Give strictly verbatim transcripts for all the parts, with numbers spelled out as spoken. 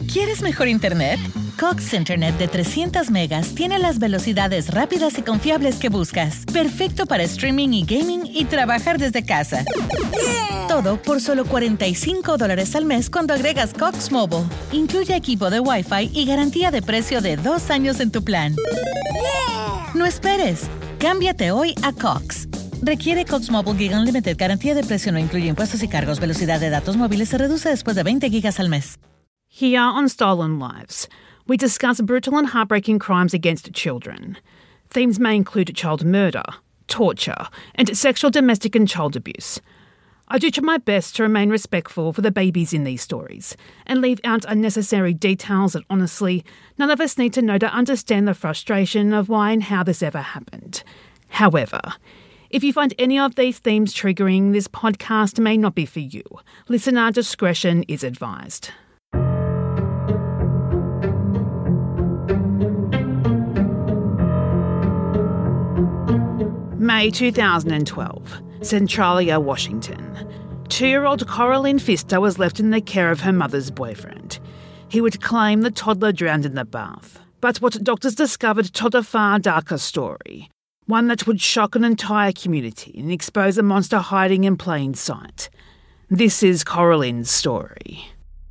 ¿Quieres mejor internet? Cox Internet de trescientos megas tiene las velocidades rápidas y confiables que buscas. Perfecto para streaming y gaming y trabajar desde casa. Yeah. Todo por solo cuarenta y cinco dólares al mes cuando agregas Cox Mobile. Incluye equipo de Wi-Fi y garantía de precio de dos años en tu plan. Yeah. No esperes. Cámbiate hoy a Cox. Requiere Cox Mobile Gig Unlimited. Garantía de precio no incluye impuestos y cargos. Velocidad de datos móviles se reduce después de veinte gigas al mes. Here on Stolen Lives, we discuss brutal and heartbreaking crimes against children. Themes may include child murder, torture, and sexual, domestic and child abuse. I do try my best to remain respectful for the babies in these stories and leave out unnecessary details that honestly, none of us need to know to understand the frustration of why and how this ever happened. However, if you find any of these themes triggering, this podcast may not be for you. Listener discretion is advised. May two thousand twelve, Centralia, Washington. Two-year-old Coraline Pfister was left in the care of her mother's boyfriend. He would claim the toddler drowned in the bath. But what doctors discovered told a far darker story, one that would shock an entire community and expose a monster hiding in plain sight. This is Coraline's story.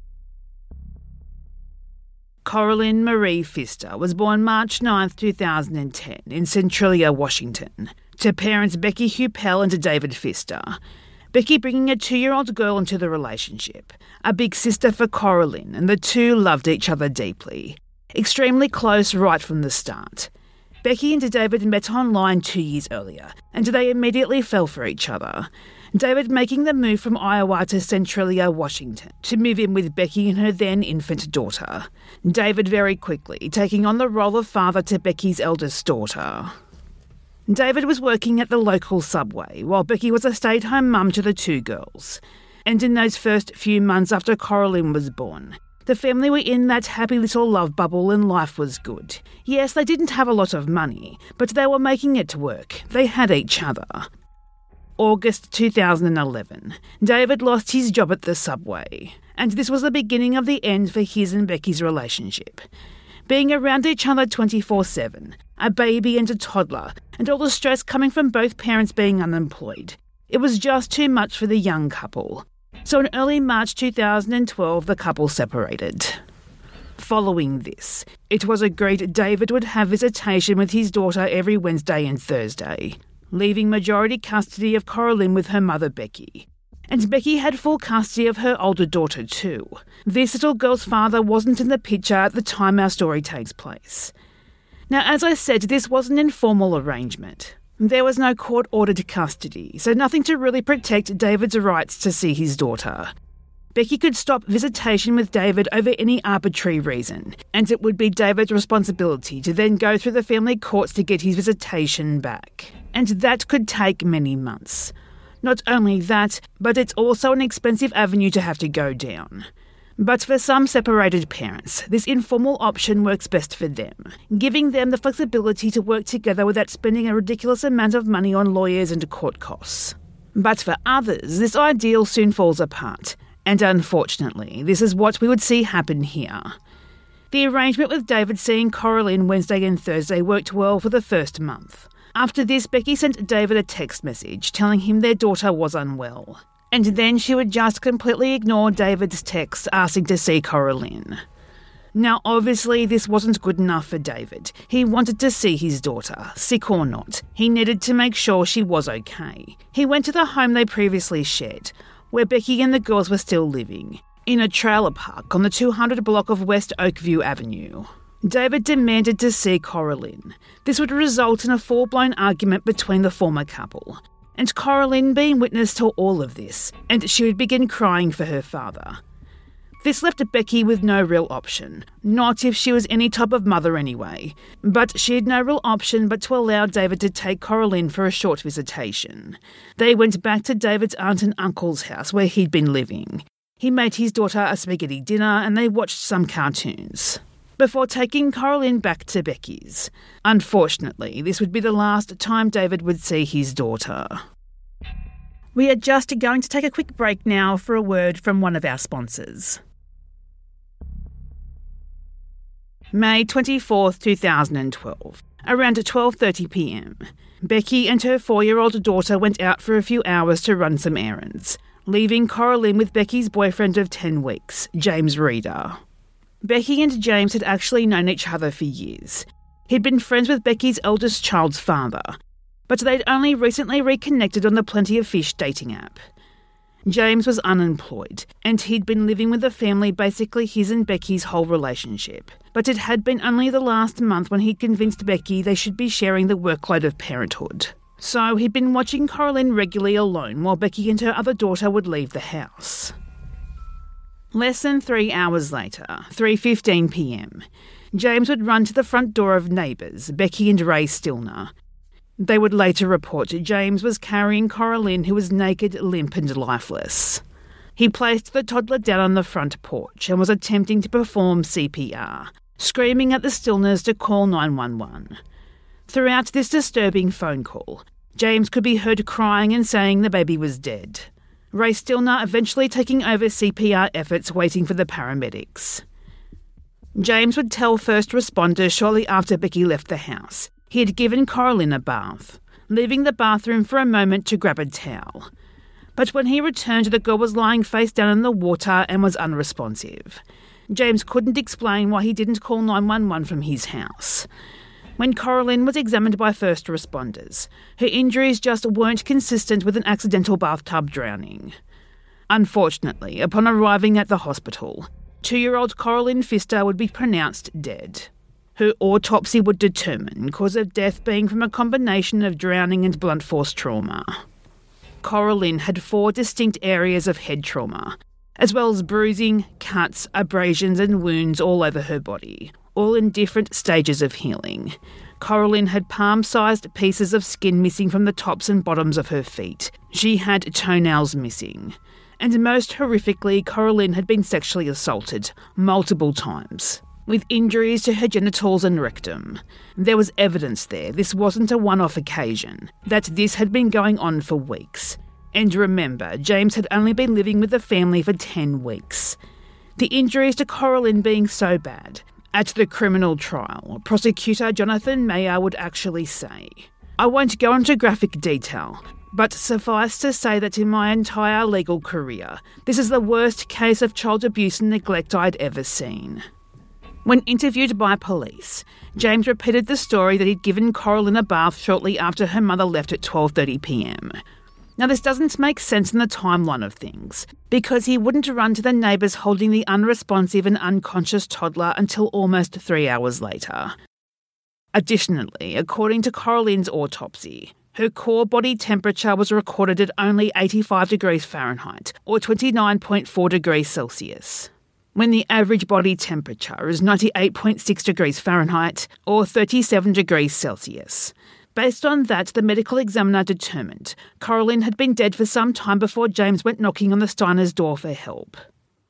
Coraline Marie Pfister was born March ninth, two thousand ten in Centralia, Washington, to parents Becky Huppel and David Pfister. Becky bringing a two-year-old girl into the relationship, a big sister for Coraline, and the two loved each other deeply. Extremely close right from the start. Becky and David met online two years earlier, and they immediately fell for each other. David making the move from Iowa to Centralia, Washington, to move in with Becky and her then infant daughter. David very quickly taking on the role of father to Becky's eldest daughter. David was working at the local Subway, while Becky was a stay-at-home mum to the two girls. And in those first few months after Coraline was born, the family were in that happy little love bubble and life was good. Yes, they didn't have a lot of money, but they were making it work. They had each other. August two thousand eleven, David lost his job at the Subway, and this was the beginning of the end for his and Becky's relationship. Being around each other twenty-four seven, a baby and a toddler, and all the stress coming from both parents being unemployed. It was just too much for the young couple. So in early March two thousand twelve, the couple separated. Following this, it was agreed David would have visitation with his daughter every Wednesday and Thursday, leaving majority custody of Coraline with her mother Becky. And Becky had full custody of her older daughter too. This little girl's father wasn't in the picture at the time our story takes place. Now, as I said, this was an informal arrangement. There was no court-ordered custody, so nothing to really protect David's rights to see his daughter. Becky could stop visitation with David over any arbitrary reason, and it would be David's responsibility to then go through the family courts to get his visitation back. And that could take many months. Not only that, but it's also an expensive avenue to have to go down. But for some separated parents, this informal option works best for them, giving them the flexibility to work together without spending a ridiculous amount of money on lawyers and court costs. But for others, this ideal soon falls apart, and unfortunately, this is what we would see happen here. The arrangement with David seeing Coraline Wednesday and Thursday worked well for the first month. After this, Becky sent David a text message telling him their daughter was unwell. And then she would just completely ignore David's texts asking to see Coraline. Now, obviously, this wasn't good enough for David. He wanted to see his daughter, sick or not. He needed to make sure she was okay. He went to the home they previously shared, where Becky and the girls were still living, in a trailer park on the two hundred block of West Oakview Avenue. David demanded to see Coraline. This would result in a full-blown argument between the former couple, and Coraline being witness to all of this, and she would begin crying for her father. This left Becky with no real option, not if she was any type of mother anyway, but she had no real option but to allow David to take Coraline for a short visitation. They went back to David's aunt and uncle's house where he'd been living. He made his daughter a spaghetti dinner and they watched some cartoons, before taking Coraline back to Becky's. Unfortunately, this would be the last time David would see his daughter. We are just going to take a quick break now for a word from one of our sponsors. May twenty-fourth, twenty twelve. Around twelve thirty p m, Becky and her four-year-old daughter went out for a few hours to run some errands, leaving Coralyn with Becky's boyfriend of ten weeks, James Reeder. Becky and James had actually known each other for years. He'd been friends with Becky's eldest child's father, but they'd only recently reconnected on the Plenty of Fish dating app. James was unemployed, and he'd been living with the family basically his and Becky's whole relationship. But it had been only the last month when he'd convinced Becky they should be sharing the workload of parenthood. So he'd been watching Coralyn regularly alone while Becky and her other daughter would leave the house. Less than three hours later, three fifteen p m, James would run to the front door of neighbours, Becky and Ray Stilner. They would later report James was carrying Coralyn, who was naked, limp and lifeless. He placed the toddler down on the front porch and was attempting to perform C P R, screaming at the Stilners to call nine one one. Throughout this disturbing phone call, James could be heard crying and saying the baby was dead. Ray Stilner eventually taking over C P R efforts, waiting for the paramedics. James would tell first responders shortly after Becky left the house he had given Coralyn a bath, leaving the bathroom for a moment to grab a towel. But when he returned, the girl was lying face down in the water and was unresponsive. James couldn't explain why he didn't call nine one one from his house. When Coralyn was examined by first responders, her injuries just weren't consistent with an accidental bathtub drowning. Unfortunately, upon arriving at the hospital, two-year-old Coralyn Pfister would be pronounced dead. Her autopsy would determine cause of death being from a combination of drowning and blunt force trauma. Coralyn had four distinct areas of head trauma, as well as bruising, cuts, abrasions and wounds all over her body, all in different stages of healing. Coralyn had palm-sized pieces of skin missing from the tops and bottoms of her feet. She had toenails missing. And most horrifically, Coralyn had been sexually assaulted multiple times, with injuries to her genitals and rectum. There was evidence there this wasn't a one-off occasion, that this had been going on for weeks. And remember, James had only been living with the family for ten weeks. The injuries to Coralyn being so bad, at the criminal trial, prosecutor Jonathan Mayer would actually say, "I won't go into graphic detail, but suffice to say that in my entire legal career, this is the worst case of child abuse and neglect I'd ever seen." When interviewed by police, James repeated the story that he'd given Coralyn a bath shortly after her mother left at twelve thirty p m. Now this doesn't make sense in the timeline of things, because he wouldn't run to the neighbours holding the unresponsive and unconscious toddler until almost three hours later. Additionally, according to Coralyn's autopsy, her core body temperature was recorded at only eighty-five degrees Fahrenheit, or twenty-nine point four degrees Celsius, when the average body temperature is ninety-eight point six degrees Fahrenheit, or thirty-seven degrees Celsius. Based on that, the medical examiner determined Coralyn had been dead for some time before James went knocking on the Steiners' door for help.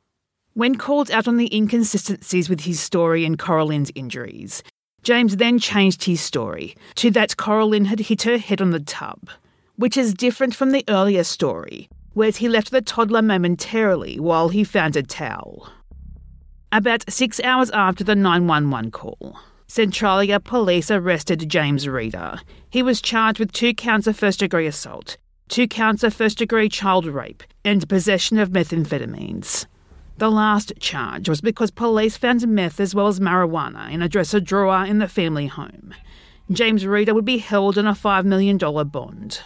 When called out on the inconsistencies with his story and Coralyn's injuries, James then changed his story to that Coralyn had hit her head on the tub, which is different from the earlier story, where he left the toddler momentarily while he found a towel. About six hours after the nine one one call, Centralia police arrested James Reeder. He was charged with two counts of first-degree assault, two counts of first-degree child rape, and possession of methamphetamines. The last charge was because police found meth as well as marijuana in a dresser drawer in the family home. James Reeder would be held on a five million dollars bond.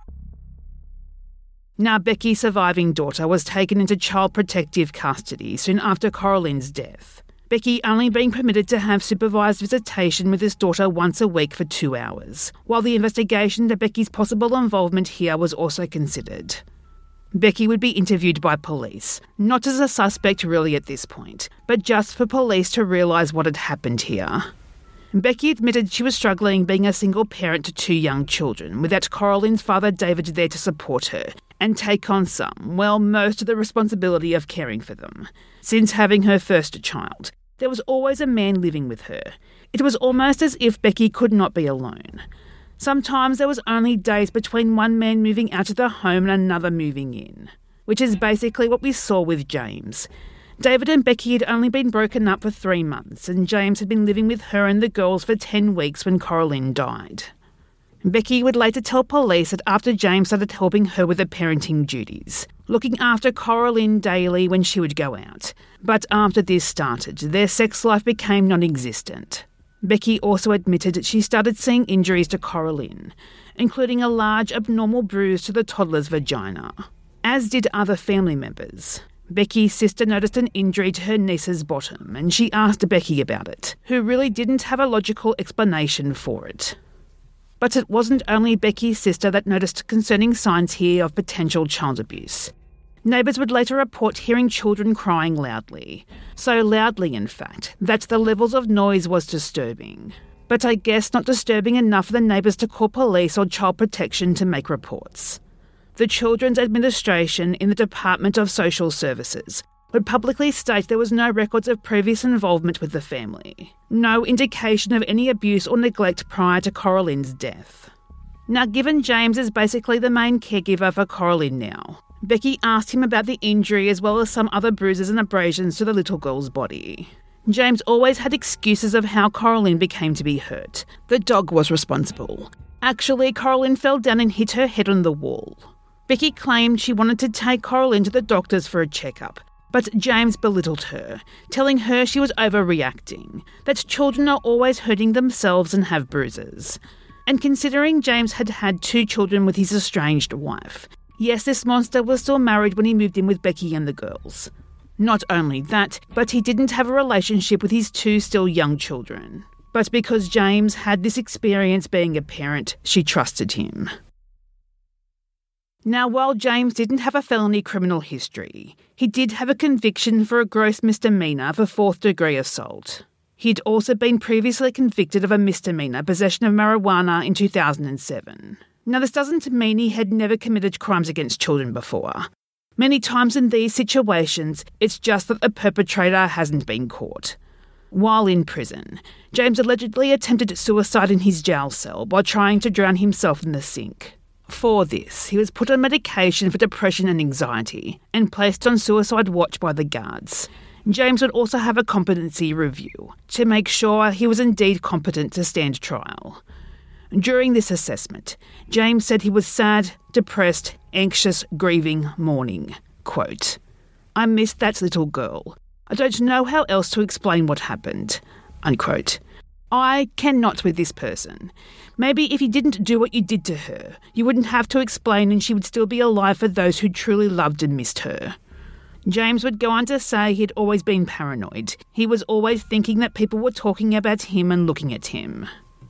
Now, Becky's surviving daughter was taken into child protective custody soon after Coralyn's death, Becky only being permitted to have supervised visitation with his daughter once a week for two hours, while the investigation into Becky's possible involvement here was also considered. Becky would be interviewed by police, not as a suspect really at this point, but just for police to realise what had happened here. Becky admitted she was struggling being a single parent to two young children, without Coralyn's father David there to support her and take on some, well, most of the responsibility of caring for them. Since having her first child, there was always a man living with her. It was almost as if Becky could not be alone. Sometimes there was only days between one man moving out of the home and another moving in, which is basically what we saw with James. David and Becky had only been broken up for three months and James had been living with her and the girls for ten weeks when Coraline died. Becky would later tell police that after James started helping her with the parenting duties, looking after Coraline daily when she would go out. But after this started, their sex life became non-existent. Becky also admitted that she started seeing injuries to Coraline, including a large abnormal bruise to the toddler's vagina, as did other family members. Becky's sister noticed an injury to her niece's bottom and she asked Becky about it, who really didn't have a logical explanation for it. But it wasn't only Becky's sister that noticed concerning signs here of potential child abuse. Neighbours would later report hearing children crying loudly, so loudly in fact that the levels of noise was disturbing. But I guess not disturbing enough for the neighbours to call police or child protection to make reports. The Children's Administration in the Department of Social Services would publicly state there was no records of previous involvement with the family, no indication of any abuse or neglect prior to Coraline's death. Now, given James is basically the main caregiver for Coraline now, Becky asked him about the injury as well as some other bruises and abrasions to the little girl's body. James always had excuses of how Coraline became to be hurt. The dog was responsible. Actually, Coraline fell down and hit her head on the wall. Becky claimed she wanted to take Coraline to the doctors for a checkup, but James belittled her, telling her she was overreacting, that children are always hurting themselves and have bruises. And considering James had had two children with his estranged wife, yes, this monster was still married when he moved in with Becky and the girls. Not only that, but he didn't have a relationship with his two still young children. But because James had this experience being a parent, she trusted him. Now, while James didn't have a felony criminal history, he did have a conviction for a gross misdemeanour for fourth-degree assault. He'd also been previously convicted of a misdemeanour possession of marijuana in two thousand seven. Now, this doesn't mean he had never committed crimes against children before. Many times in these situations, it's just that the perpetrator hasn't been caught. While in prison, James allegedly attempted suicide in his jail cell by trying to drown himself in the sink. For this, he was put on medication for depression and anxiety and placed on suicide watch by the guards. James would also have a competency review to make sure he was indeed competent to stand trial. During this assessment, James said he was sad, depressed, anxious, grieving, mourning. Quote, "I missed that little girl. I don't know how else to explain what happened." Unquote. "I cannot with this person. Maybe if you didn't do what you did to her, you wouldn't have to explain and she would still be alive for those who truly loved and missed her." James would go on to say he'd always been paranoid. He was always thinking that people were talking about him and looking at him.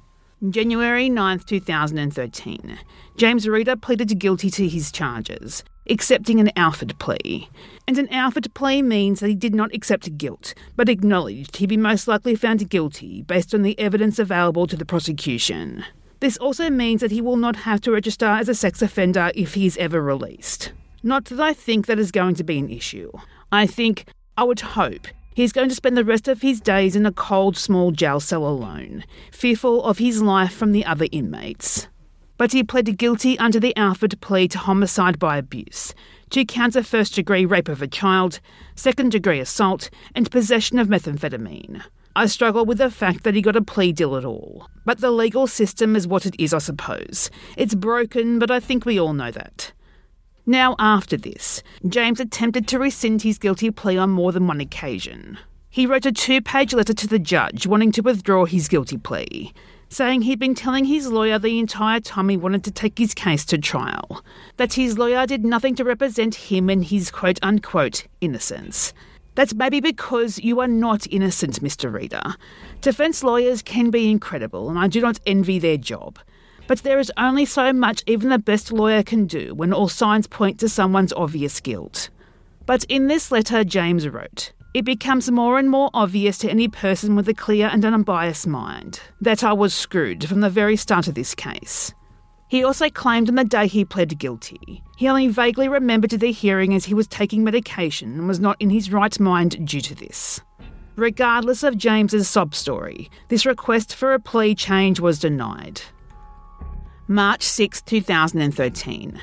January ninth, two thousand thirteen, James Reeder pleaded guilty to his charges, accepting an Alford plea. And an Alford plea means that he did not accept guilt, but acknowledged he'd be most likely found guilty based on the evidence available to the prosecution. This also means that he will not have to register as a sex offender if he is ever released. Not that I think that is going to be an issue. I think, I would hope, he's going to spend the rest of his days in a cold, small jail cell alone, fearful of his life from the other inmates. But he pleaded guilty under the Alford plea to homicide by abuse, two counts of first-degree rape of a child, second-degree assault, and possession of methamphetamine. I struggle with the fact that he got a plea deal at all. But the legal system is what it is, I suppose. It's broken, but I think we all know that. Now, after this, James attempted to rescind his guilty plea on more than one occasion. He wrote a two-page letter to the judge wanting to withdraw his guilty plea, saying he'd been telling his lawyer the entire time he wanted to take his case to trial, that his lawyer did nothing to represent him and his quote-unquote innocence. That's maybe because you are not innocent, Mister Reeder. Defence lawyers can be incredible, and I do not envy their job. But there is only so much even the best lawyer can do when all signs point to someone's obvious guilt. But in this letter, James wrote, "It becomes more and more obvious to any person with a clear and unbiased mind that I was screwed from the very start of this case." He also claimed on the day he pled guilty, he only vaguely remembered the hearing as he was taking medication and was not in his right mind due to this. Regardless of James's sob story, this request for a plea change was denied. March sixth, two thousand thirteen.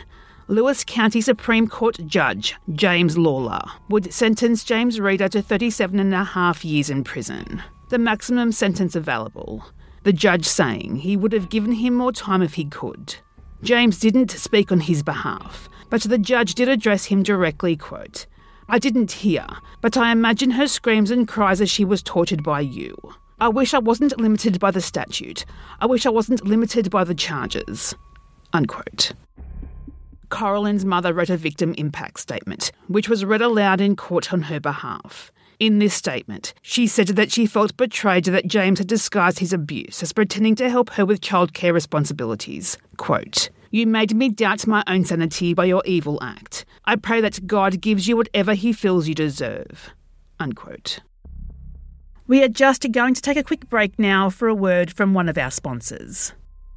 Lewis County Supreme Court Judge James Lawler would sentence James Reader to thirty-seven and a half years in prison, the maximum sentence available, the judge saying he would have given him more time if he could. James didn't speak on his behalf, but the judge did address him directly, quote, "I didn't hear, but I imagine her screams and cries as she was tortured by you. I wish I wasn't limited by the statute. I wish I wasn't limited by the charges," unquote. Coralyn's mother wrote a victim impact statement, which was read aloud in court on her behalf. In this statement, she said that she felt betrayed that James had disguised his abuse as pretending to help her with childcare responsibilities. Quote, "You made me doubt my own sanity by your evil act. I pray that God gives you whatever he feels you deserve." Unquote. We are just going to take a quick break now for a word from one of our sponsors.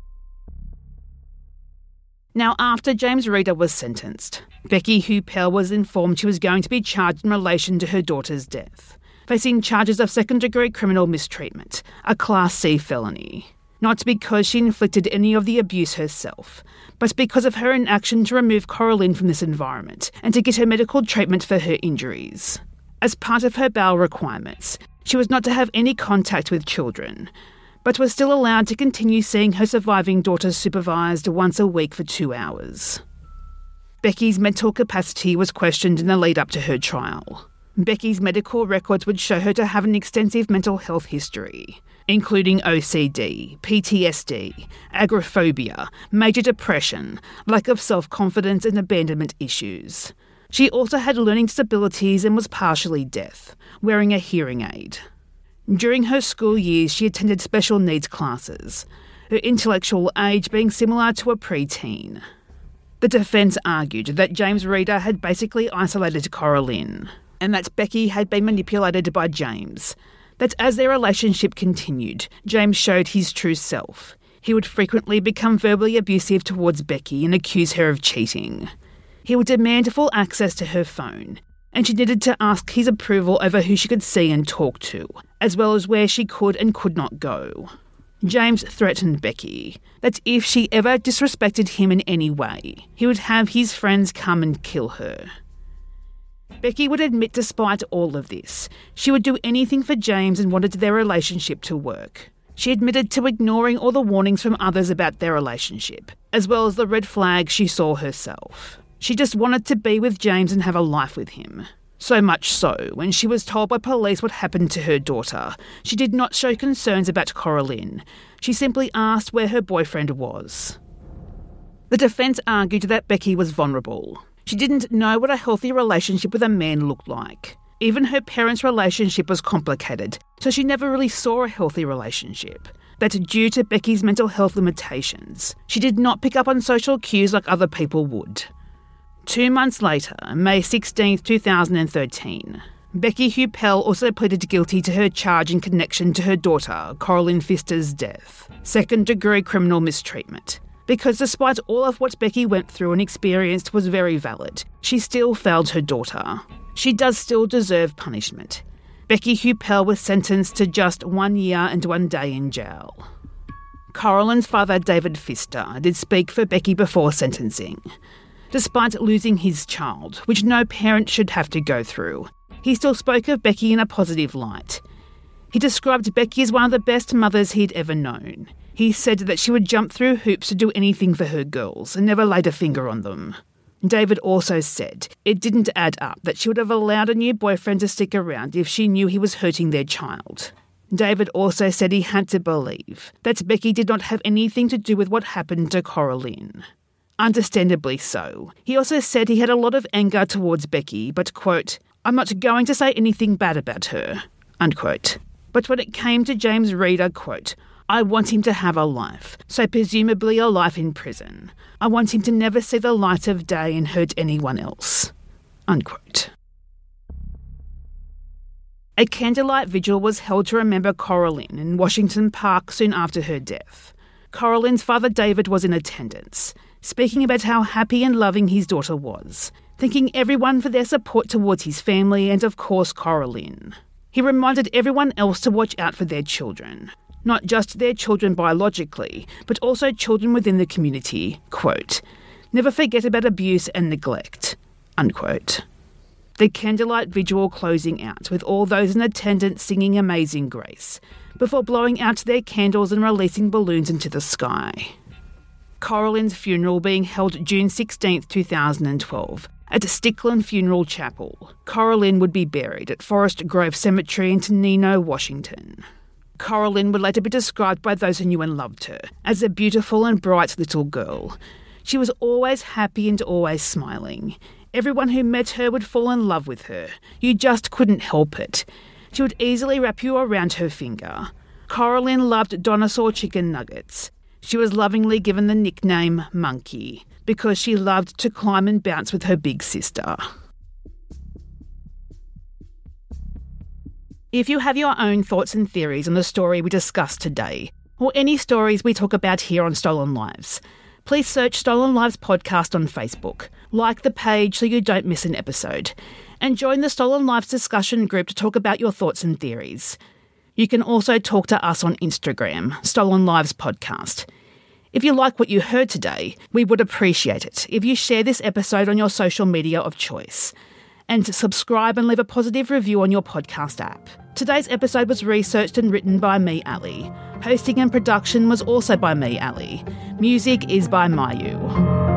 Now, after James Reader was sentenced, Becky Huppel was informed she was going to be charged in relation to her daughter's death, facing charges of second-degree criminal mistreatment, a Class C felony. Not because she inflicted any of the abuse herself, but because of her inaction to remove Coralyn from this environment and to get her medical treatment for her injuries. As part of her bail requirements, she was not to have any contact with children, but was still allowed to continue seeing her surviving daughter supervised once a week for two hours. Becky's mental capacity was questioned in the lead-up to her trial. Becky's medical records would show her to have an extensive mental health history, including O C D, P T S D, agoraphobia, major depression, lack of self-confidence and abandonment issues. She also had learning disabilities and was partially deaf, wearing a hearing aid. During her school years, she attended special needs classes, her intellectual age being similar to a preteen. The defence argued that James Reader had basically isolated Coralyn, and that Becky had been manipulated by James, that as their relationship continued, James showed his true self. He would frequently become verbally abusive towards Becky and accuse her of cheating. He would demand full access to her phone, and she needed to ask his approval over who she could see and talk to, as well as where she could and could not go. James threatened Becky that if she ever disrespected him in any way, he would have his friends come and kill her. Becky would admit despite all of this, she would do anything for James and wanted their relationship to work. She admitted to ignoring all the warnings from others about their relationship, as well as the red flags she saw herself. She just wanted to be with James and have a life with him. So much so, when she was told by police what happened to her daughter, she did not show concerns about Coralyn. She simply asked where her boyfriend was. The defence argued that Becky was vulnerable. She didn't know what a healthy relationship with a man looked like. Even her parents' relationship was complicated, so she never really saw a healthy relationship. That due to Becky's mental health limitations, she did not pick up on social cues like other people would. Two months later, May sixteenth, two thousand thirteen, Becky Huppel also pleaded guilty to her charge in connection to her daughter, Coralyn Pfister's death, second-degree criminal mistreatment. Because despite all of what Becky went through and experienced was very valid, she still failed her daughter. She does still deserve punishment. Becky Huppel was sentenced to just one year and one day in jail. Coralyn's father, David Pfister, did speak for Becky before sentencing. Despite losing his child, which no parent should have to go through, he still spoke of Becky in a positive light. He described Becky as one of the best mothers he'd ever known. He said that she would jump through hoops to do anything for her girls and never laid a finger on them. David also said it didn't add up that she would have allowed a new boyfriend to stick around if she knew he was hurting their child. David also said he had to believe that Becky did not have anything to do with what happened to Coralyn. Understandably so. He also said he had a lot of anger towards Becky, but, quote, "I'm not going to say anything bad about her," unquote. But when it came to James Reader, quote, "I want him to have a life, so presumably a life in prison. I want him to never see the light of day and hurt anyone else," unquote. A candlelight vigil was held to remember Coralyn in Washington Park soon after her death. Coralyn's father David was in attendance, speaking about how happy and loving his daughter was, thanking everyone for their support towards his family and, of course, Coralyn. He reminded everyone else to watch out for their children, not just their children biologically, but also children within the community. Quote, Never forget about abuse and neglect." Unquote. The candlelight vigil closing out with all those in attendance singing Amazing Grace before blowing out their candles and releasing balloons into the sky. Coralyn's funeral being held June sixteenth, two thousand twelve at Stickland Funeral Chapel. Coralyn would be buried at Forest Grove Cemetery in Tenino, Washington. Coralyn would later be described by those who knew and loved her as a beautiful and bright little girl. She was always happy and always smiling. Everyone who met her would fall in love with her. You just couldn't help it. She would easily wrap you around her finger. Coralyn loved dinosaur chicken nuggets. She was lovingly given the nickname Monkey because she loved to climb and bounce with her big sister. If you have your own thoughts and theories on the story we discussed today, or any stories we talk about here on Stolen Lives, please search Stolen Lives Podcast on Facebook, like the page so you don't miss an episode, and join the Stolen Lives discussion group to talk about your thoughts and theories. You can also talk to us on Instagram, Stolen Lives Podcast. If you like what you heard today, we would appreciate it if you share this episode on your social media of choice, and subscribe and leave a positive review on your podcast app. Today's episode was researched and written by me, Ali. Hosting and production was also by me, Ali. Music is by Mayu.